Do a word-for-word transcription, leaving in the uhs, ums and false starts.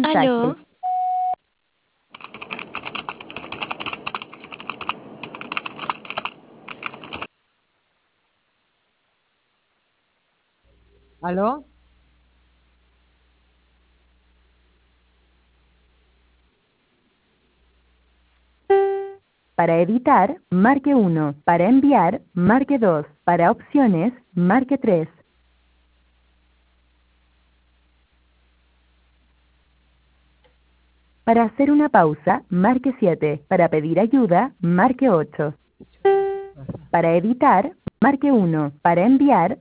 mensaje. Aló, ¿Aló? Para editar, marque uno. Para enviar, marque dos. Para opciones, marque tres. Para hacer una pausa, marque siete. Para pedir ayuda, marque ocho. Para editar, marque uno. Para enviar,